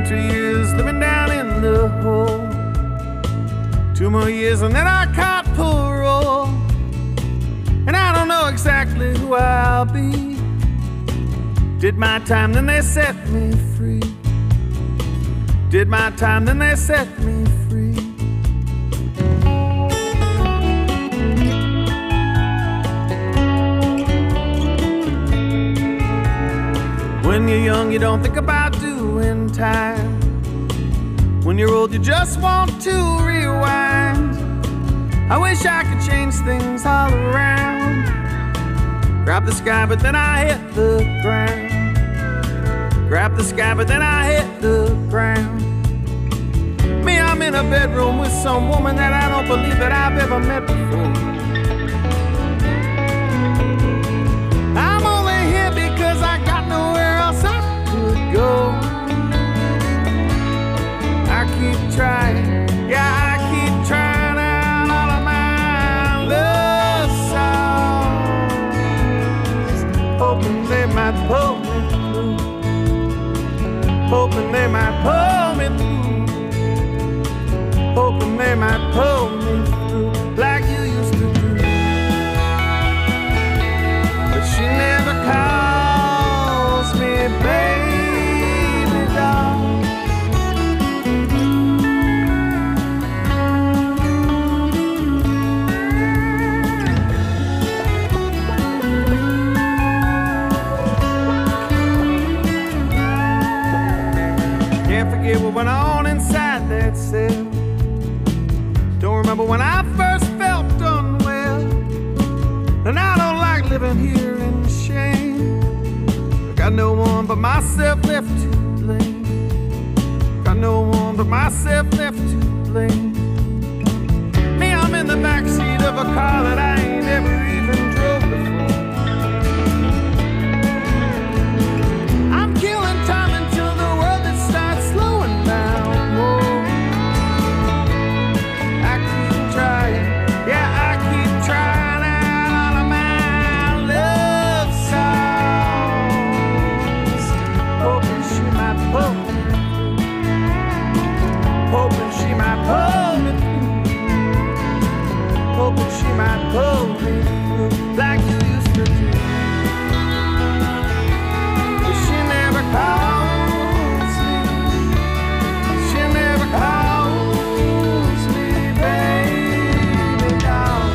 2 years living down in the hole. 2 more years and then I caught parole. And I don't know exactly who I'll be. Did my time, then they set me free. Did my time, then they set me free. When you're young, you don't think about doing time. When you're old, you just want to rewind. I wish I could change things all around. Grab the sky, but then I hit the ground. Grab the sky, but then I hit the ground. Me, I'm in a bedroom with some woman that I don't believe that I've ever met before. I'm only here because I got nowhere else I could go. I keep trying, yeah, I keep trying out all of my love songs, hoping they might pull me through, hoping they might pull me through, hoping they might pull me through like you used to do. But she never calls me baby doll. Can't forget what went on inside that cell. Don't remember when I first felt unwell. And I don't like living here in shame. I got no one but myself left to blame. Got no one but myself left to blame. Me, I'm in the backseat of a car that I ain't ever even drove before. I'm killing time until the world it starts slowing down. Whoa. I keep trying, yeah, I keep trying out all of my love songs, hoping she might pull me through, hoping she might pull me through, hoping she might pull me through like you used to do. But she never calls me, she never calls me baby doll.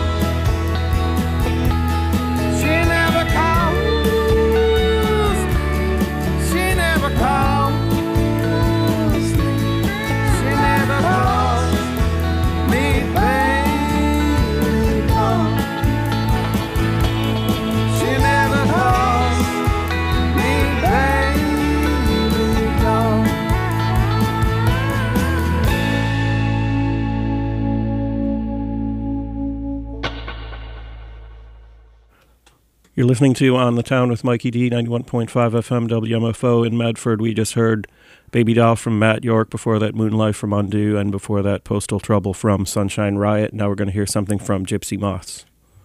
She never calls, she never calls me, she never calls me baby doll. She never calls me baby doll. You're listening to On the Town with Mikey D, 91.5 FM WMFO in Medford. We just heard Baby Doll from Matt York, before that Moonlight from Undo, and before that Postal Trouble from Sunshine Riot. Now we're going to hear something from Gypsy Moss.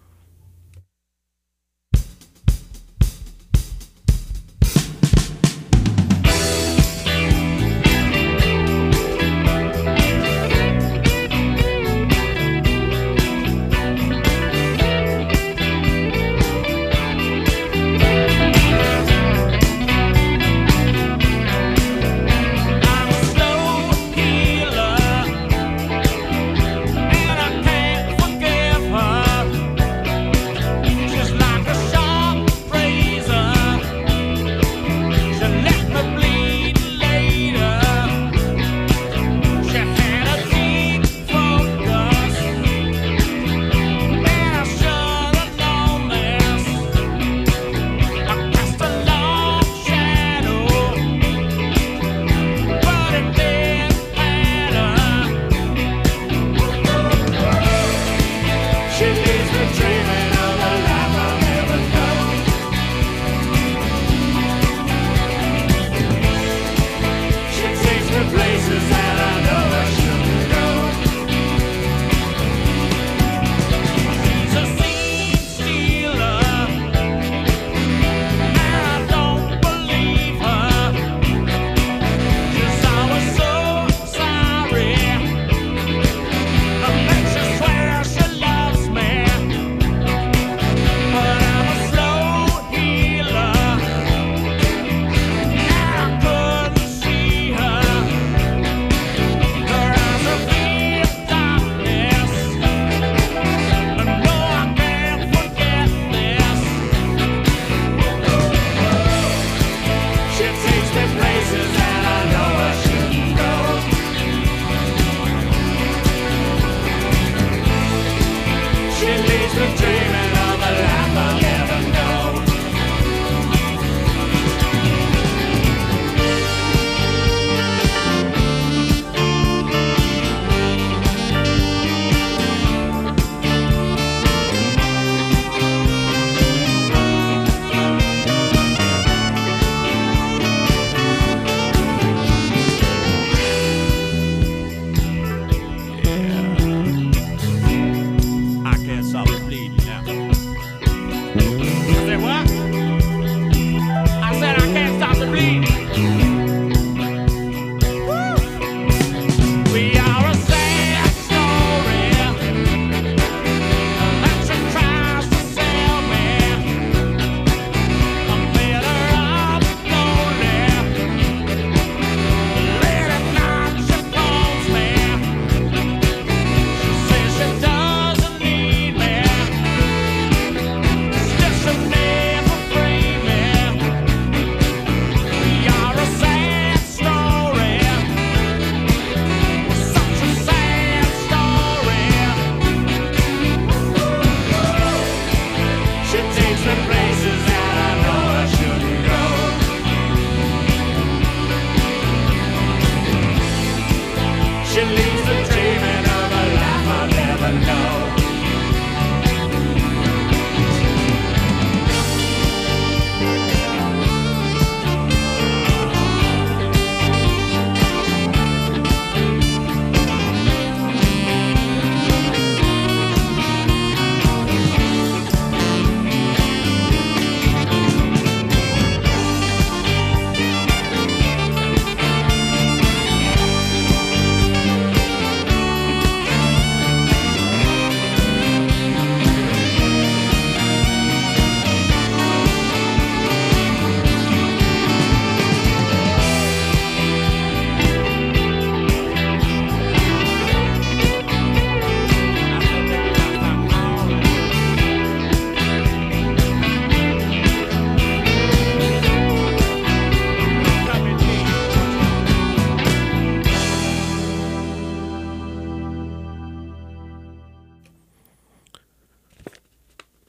I'm a slow healer, and I can't forgive her.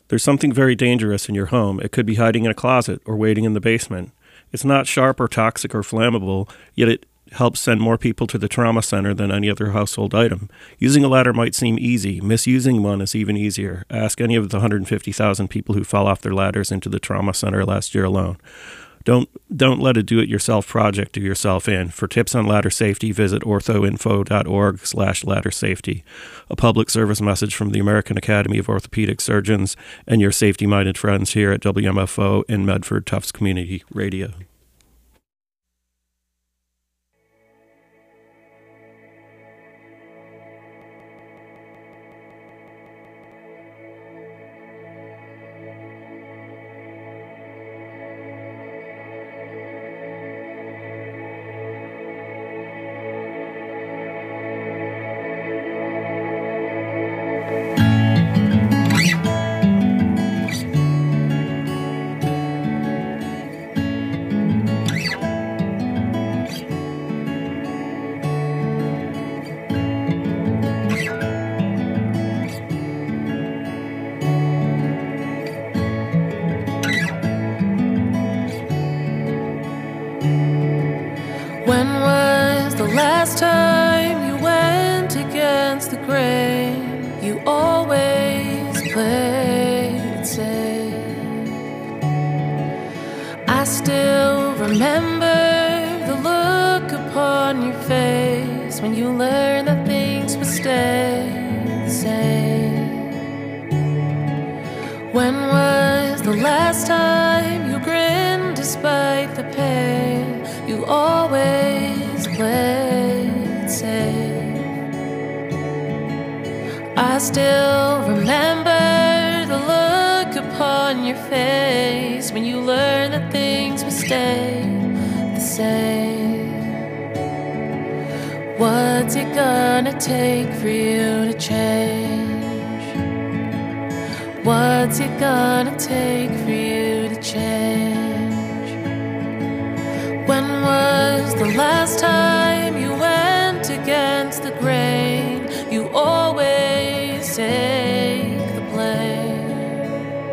There's something very dangerous in your home. It could be hiding in a closet or waiting in the basement. It's not sharp or toxic or flammable, yet it helps send more people to the trauma center than any other household item. Using a ladder might seem easy. Misusing one is even easier. Ask any of the 150,000 people who fell off their ladders into the trauma center last year alone. Don't let a do-it-yourself project do yourself in. For tips on ladder safety, visit orthoinfo.org/ladder safety. A public service message from the American Academy of Orthopedic Surgeons and your safety-minded friends here at WMFO and Medford Tufts Community Radio. When was the last time you went against the grain? You always played it safe. I still remember the look upon your face when you learned that things would stay the same. When was the last time you grinned despite the pain? You always played safe. I still remember the look upon your face when you learned that things would stay the same. What's it gonna take for you to change? What's it gonna take for you to change? When was the last time you went against the grain? You always take the blame.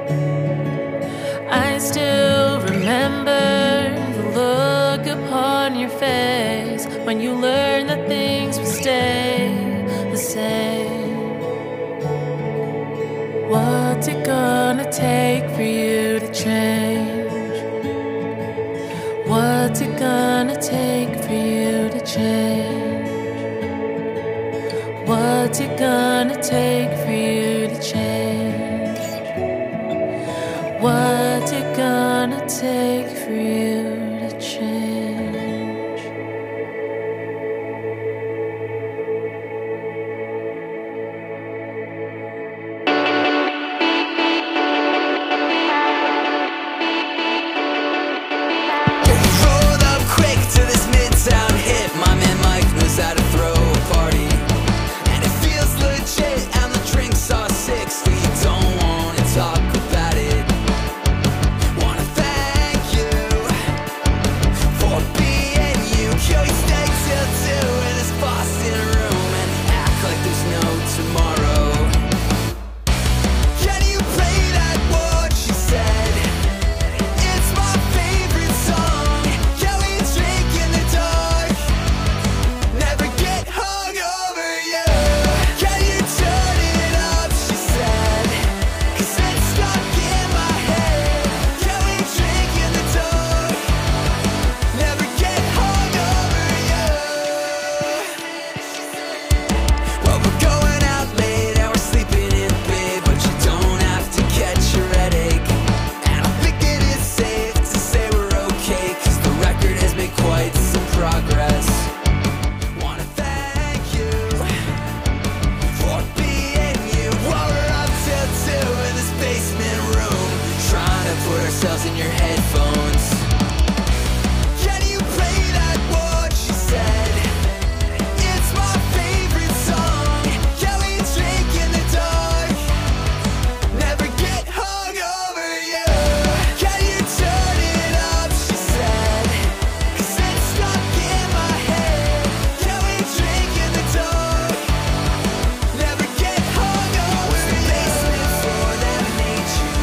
I still remember the look upon your face when you learned that things would stay the same. What's it gonna take for you to change? What's it gonna take for you to change? What's it gonna take for you to change? What's it gonna take for you to change? Nature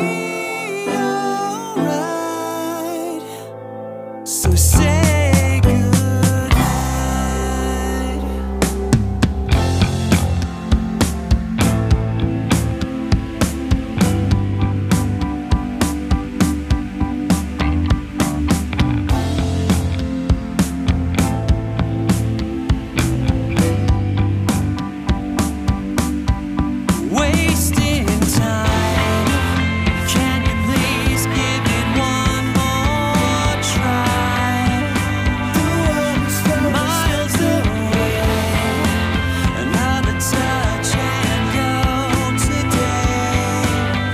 alright. So say goodnight. Wasting time. Can you please give it one more try? Miles away, another touch and go today.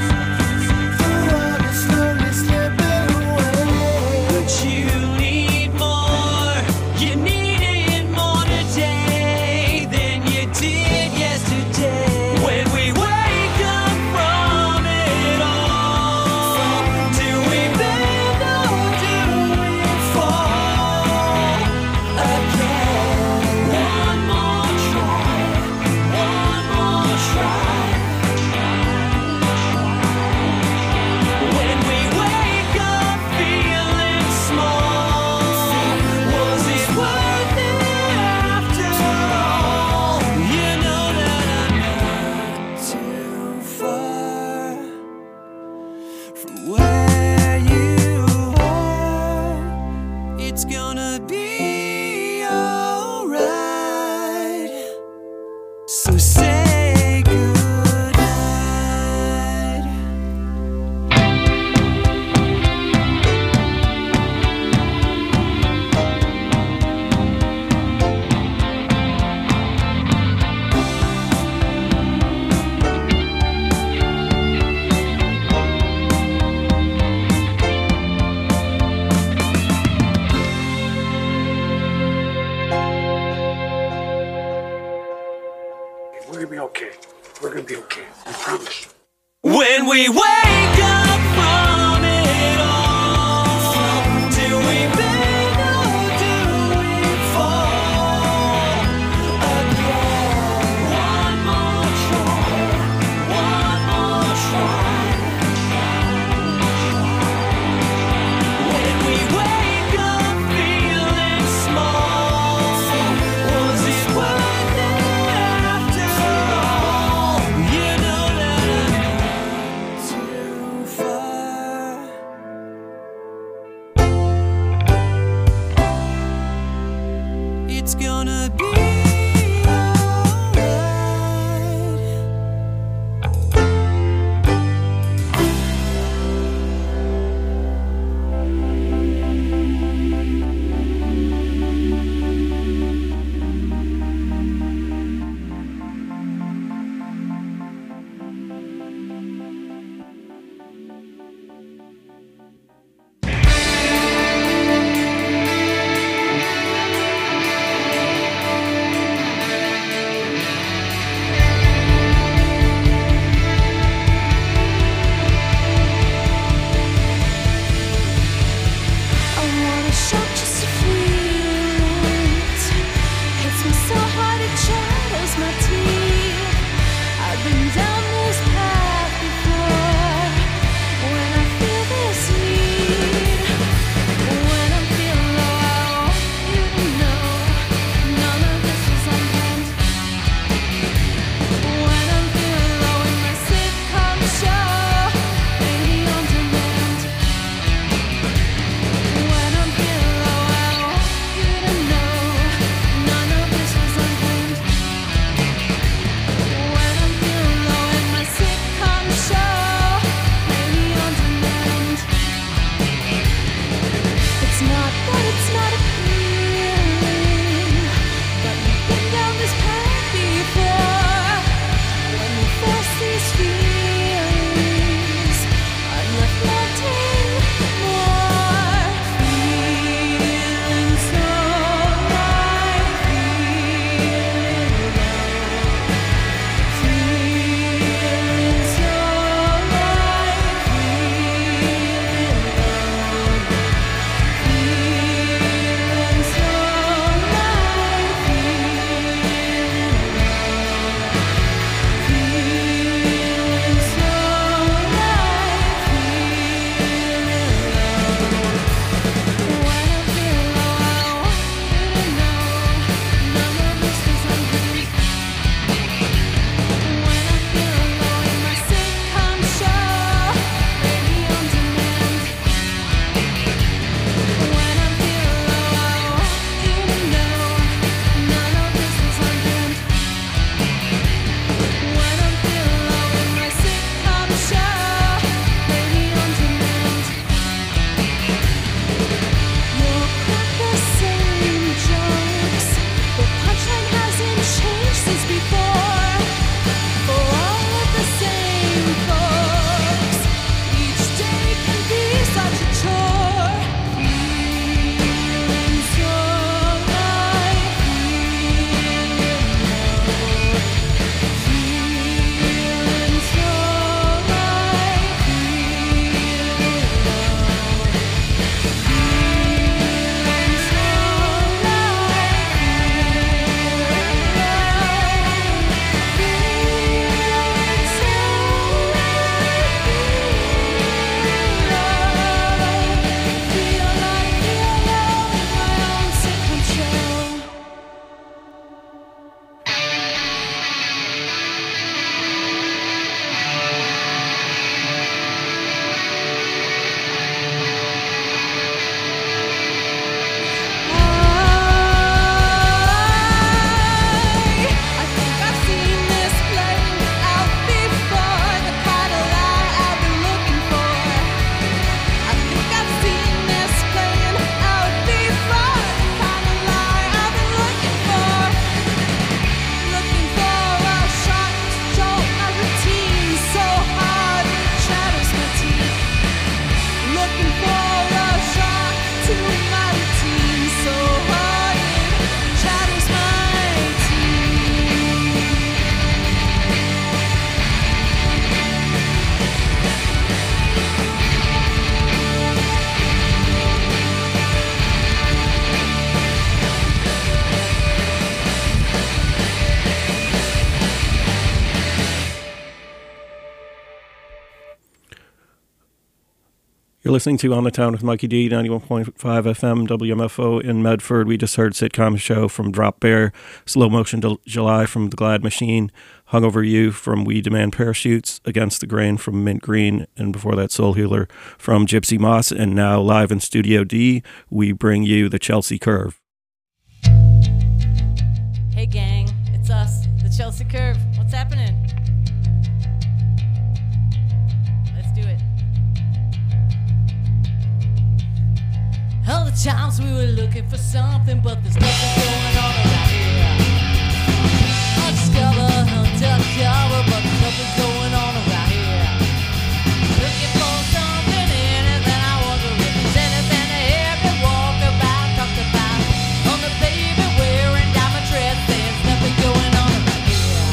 Slowly slipping away. But you need more. You needed more today than you did yesterday. When we wake up from it all, do we bend or do we fall again? One more try, one more try. When we wake up feeling small, was it worth it after all? You know that I'm not too far from where you are. It's gonna be alright. So say goodnight. We're gonna be okay. We're gonna be okay. I promise. When we wake up from it all, do we bend or do we fall again? One more try, one more try. When we wake up feeling small, was it worth it after all? You know that I'm not too You're listening to On the Town with Mikey D, 91.5 FM, WMFO in Medford. We just heard Sitcom Show from Drop Bear, Slow Motion July from The Glad Machine, Hungover You from We Demand Parachutes, Against the Grain from Mint Green, and before that Soul Healer from Gypsy Moss. And now live in Studio D, we bring you the Chelsea Curve. Hey gang, it's us, the Chelsea Curve. What's happening? Let's do it. All the times we were looking for something, but there's nothing going on around here. Undiscover, undercover, but there's nothing going on around here. Looking for something in it, then I wonder if there's anything to hear me walk about, talk about. On the pavement wearing diamond dress, there's nothing going on around here.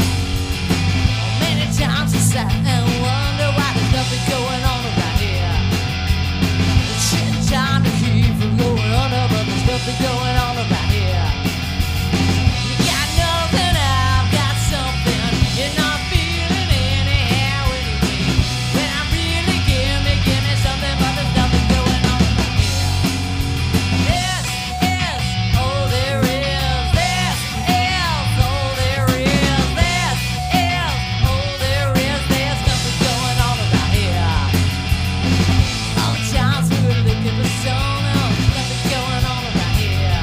Many times I sat and wonder why there's nothing going on around here. It's time to keep from going under, but there's nothing going on around here. You got nothing, I've got something. You're not feeling anyhow anyway. When I really give me something, but there's nothing going on around here. This is all there is. This is all there is. This is all there is. There's nothing going on around here. All the times we were looking for something, nothing going on around here.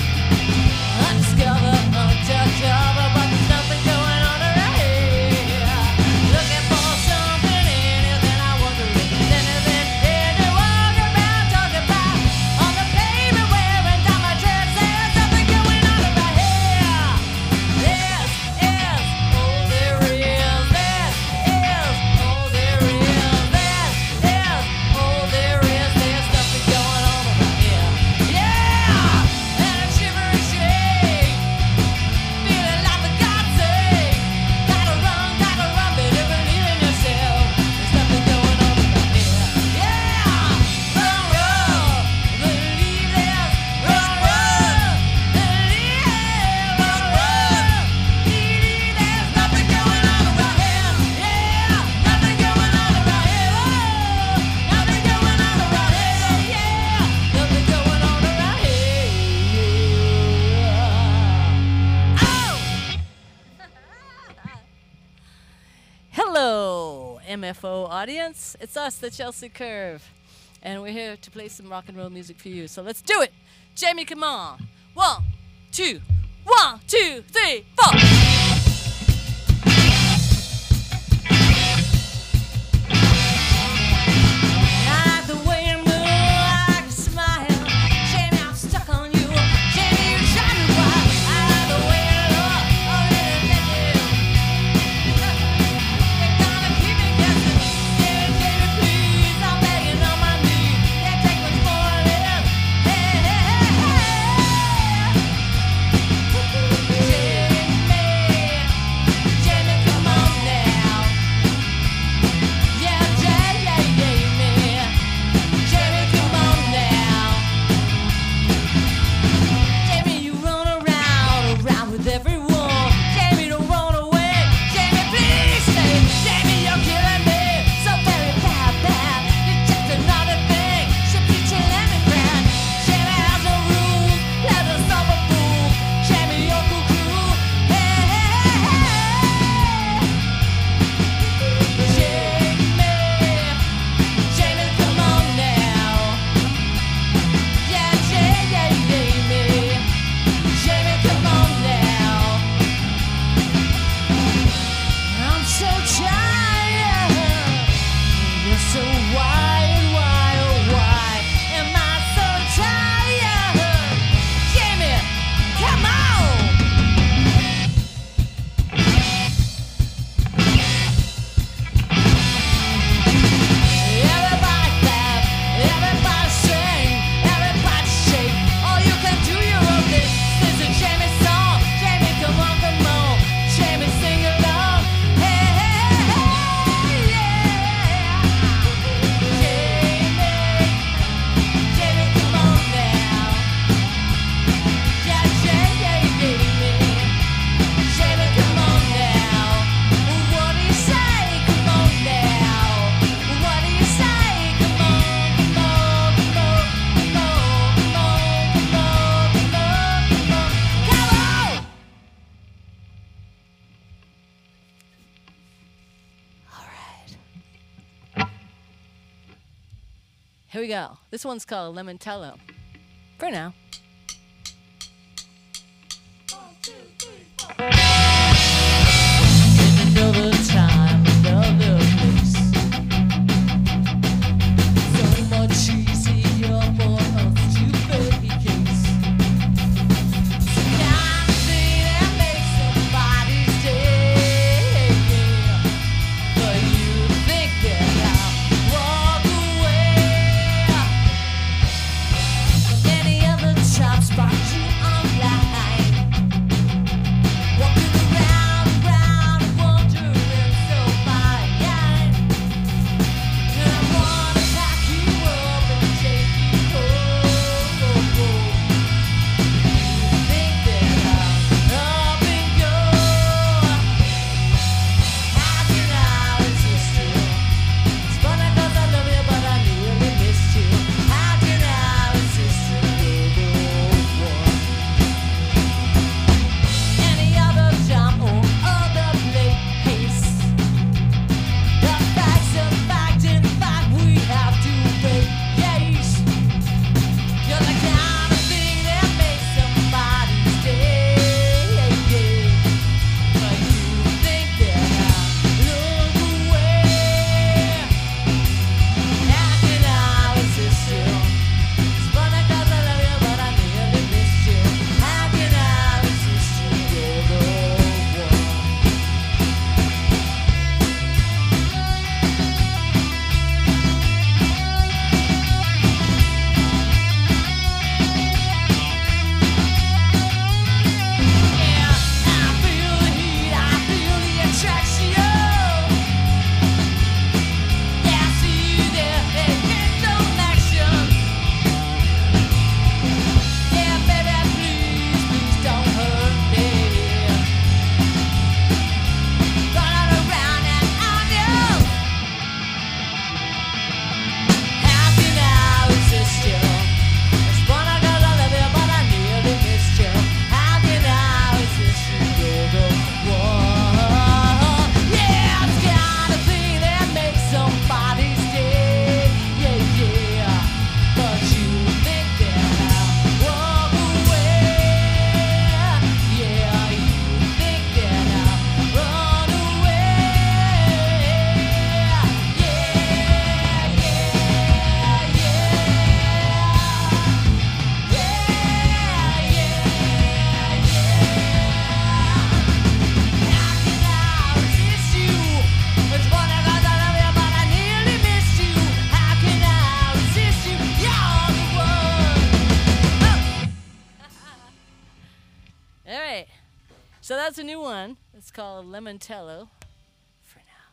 Undiscover, undercover, but there's nothing going on around here. Looking for something in it, then I wonder if there's anything here to walk about, talk about. On the pavement wearing diamond dress, there's nothing going on around here. This is all there is. This is all there is. This is all there is. There's nothing going on around here. Yeah, and a shiver and shake, feeling like the God's sake. Gotta run, better believe in yourself. There's nothing going on around here. Yeah, run, believe this. Run, believe it. Run, believe there's nothing going on around here. Yeah, nothing going on around here. Oh, nothing going on around here. Yeah, nothing going on around here. Hello, MFO audience. It's us, the Chelsea Curve, and we're here to play some rock and roll music for you. So let's do it. Jamie, come on. 1, 2, 1, 2, 3, 4. I like the way you move, I like your smile. Jamie, I'm stuck on you. Jamie, you drive me wild. I like the way you look, oh, really, you're gonna keep me guessing. Jamie, please, I'm begging on my knees. Can't take much more of this. Hey, hey, hey, hey. Jamie, come on now. Yeah, Jamie, come on now. Jamie, you run around with everyone. Jamie, don't run away. Jamie, please stay. Jamie, you're killing me so very bad. You're just another thing. Should teach you lemongrass. Jamie has no rules. Let us solve a fool. Jamie, you're cool. Hey, hey, hey, hey. Jamie, come on now. Yeah, Jamie, come on now. I'm so tired. You're so wild, why am I so tired? Jamie, come on. Everybody clap, everybody sing, everybody shake. All you can do, you're okay. This is a Jamie song. Jamie, come on. Jamie, sing along. Hey, hey, hey, yeah. Here we go. This one's called Lemontello. For now. Another time, another place. So much easier for us to vacate. Some kind of thing that makes somebody stay. But you think that I'll walk away. Any other chop spot you online. Walking around, wondering so fine. And I wanna pack you up and take you home. You think that I'm up and go. How can I resist you? It's funny 'cause I love you, but I nearly missed you. How can I resist you? Any other time or other place. The fact's a fact, in fact we have to face. You're the kind of thing that makes somebody stay. But you think that I look away. How can I resist you? It's funny 'cause I love you, but I nearly missed you. How can I resist you? You're the one. Yeah, I feel the heat, I feel the attraction. Yeah, I see you there, and get no action. Yeah, baby, please, please don't hurt me. Running around and on you. How can I resist you? It's funny 'cause I love you, but I nearly missed you. How can I resist you? You're the one. Yeah, it's the kind of thing that makes somebody stay. Yeah. But you think that I'll walk away. Yeah, you think that I'll run away. How can I resist you? It's funny 'cause I love you, but I nearly missed you. How can I resist you? You're the one. All right. So that's a new one. It's called Lemontello. For now.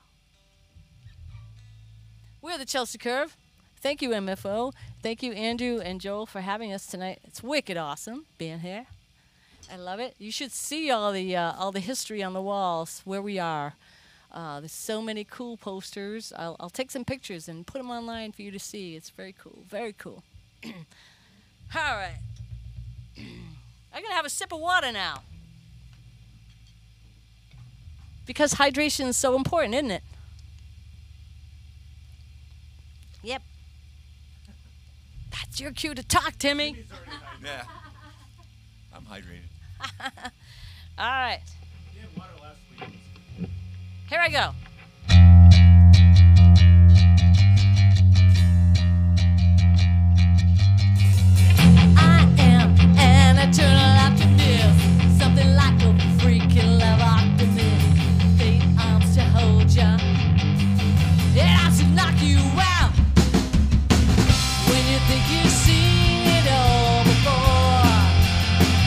We're the Chelsea Curve. Thank you, MFO. Thank you, Andrew and Joel, for having us tonight. It's wicked awesome being here. I love it. You should see all the history on the walls where we are. There's so many cool posters. I'll take some pictures and put them online for you to see. It's very cool. Very cool. All right. I'm going to have a sip of water now. Because hydration is so important, isn't it? Yep. That's your cue to talk, Timmy. Yeah. I'm hydrated. All right. Here I go. I am an eternal optimist, something like a freaking love optimist. Fate arms to hold ya, and I should knock you out when you think you've seen it all before.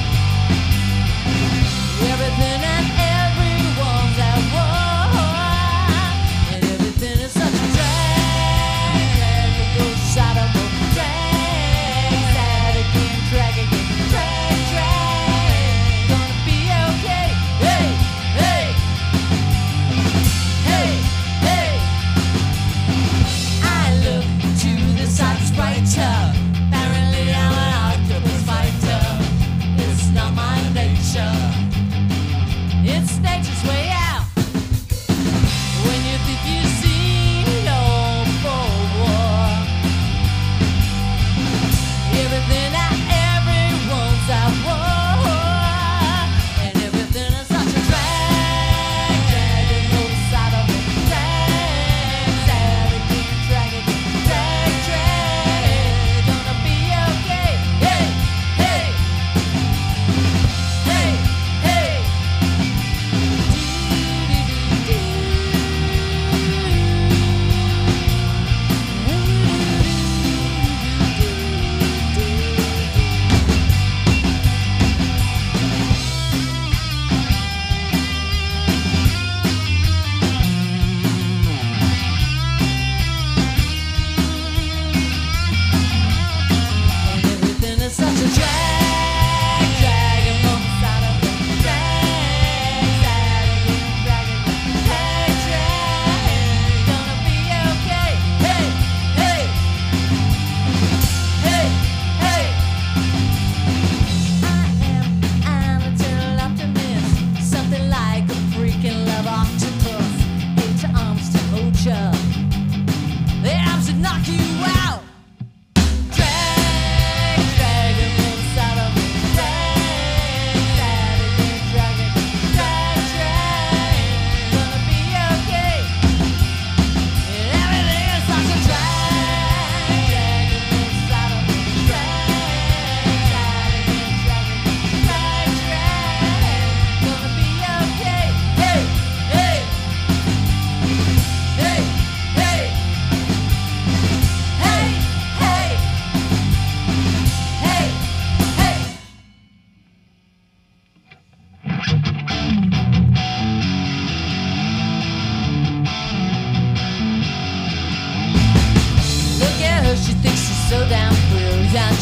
Everything and everyone's at war.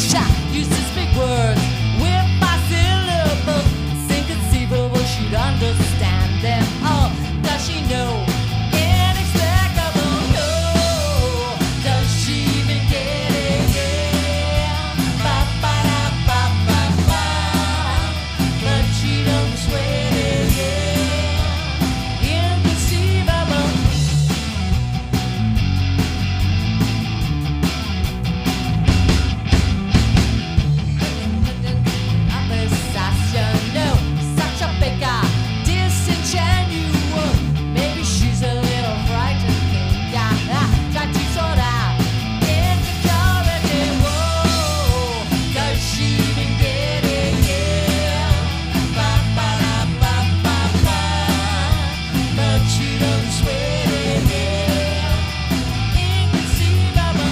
shot. Uses big words with my syllables. It's inconceivable she'd understand them all. Does she know? Inexplicable, no. Does she even get it? Yeah. Ba ba da ba ba ba. But she don't sweat it. Yeah. Inconceivable. No, such a figure, disingenuous. Maybe she's a little frightened. Yeah, try to sort out insecurity. Whoa, does she even get it? Yeah, ba ba da ba ba ba. But she don't sweat it. Yeah, inconceivable.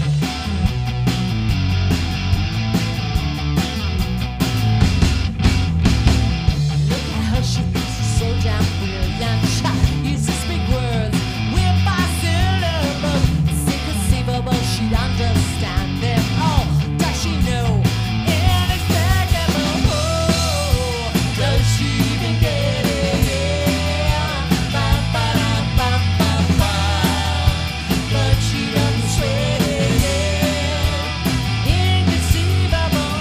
Look at her, she thinks she's so damn brilliant. Shot uses big words with my syllables. It's inconceivable she'd understand them all. Does she know? Inexplicable. Oh, does she even get it? Yeah. Ba ba da ba ba ba. But she doesn't sweat it. Yeah. Inconceivable.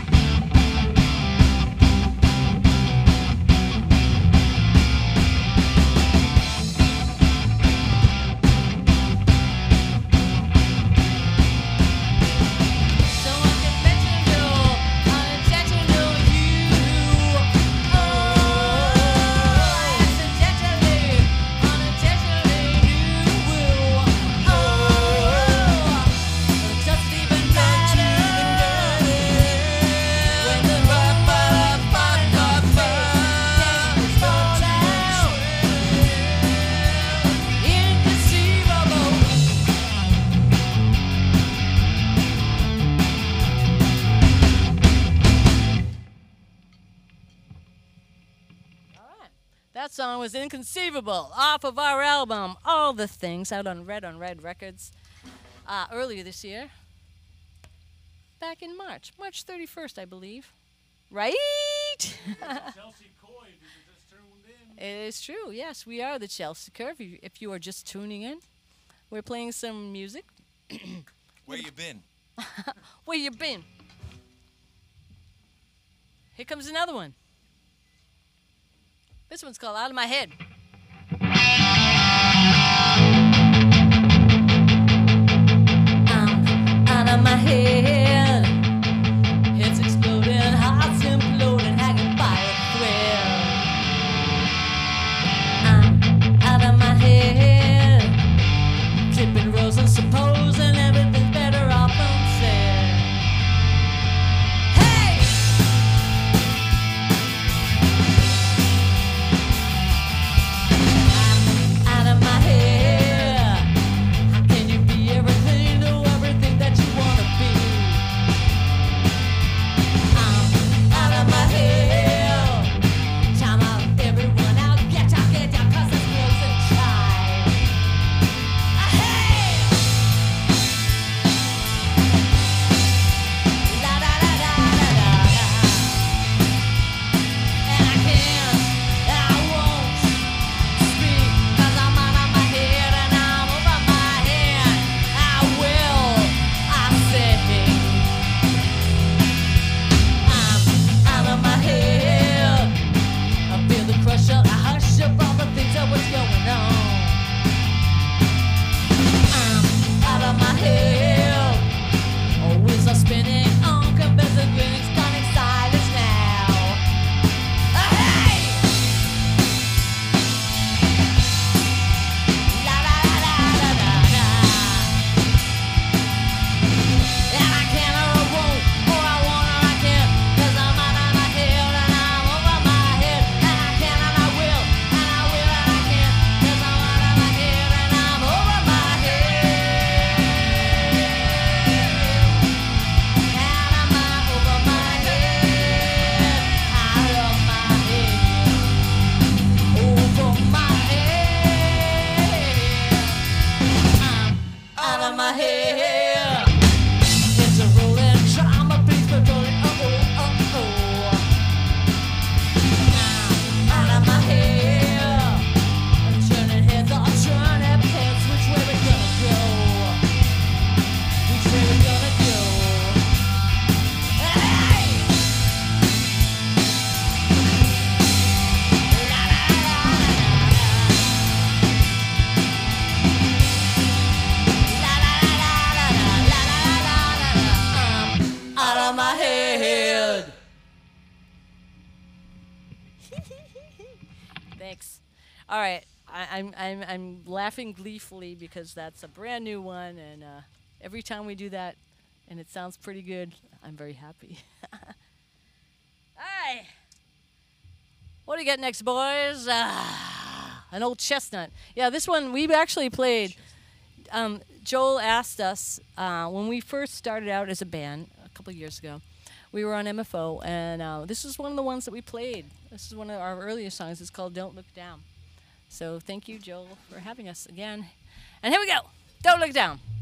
So unconventional, unintentional, you. Oh, accidentally, unintentionally, you. Oh, doesn't even matter when the things fall out. Inconceivable. All right. That song was Inconceivable off of our album All the Things, out on Red Records earlier this year. Back in March 31st, I believe. Right? Chelsea Coy, if you just tuned in. It is true. Yes, we are the Chelsea Curve. If you are just tuning in, we're playing some music. Where you been? Where you been? Here comes another one. This one's called Out of My Head. I'm out of my head. It's exploding, heart's imploding, hanging by a thread. I'm out of my head. Tripping roses, supposing everything's better off unsaid. Hey! All right, I'm laughing gleefully because that's a brand new one, and every time we do that, and it sounds pretty good, I'm very happy. Hi. What do you get next, boys? An old chestnut. Yeah, this one we've actually played. Joel asked us when we first started out as a band a couple of years ago. We were on MFO, and this is one of the ones that we played. This is one of our earliest songs. It's called "Don't Look Down." So thank you, Joel, for having us again. And here we go. Don't look down.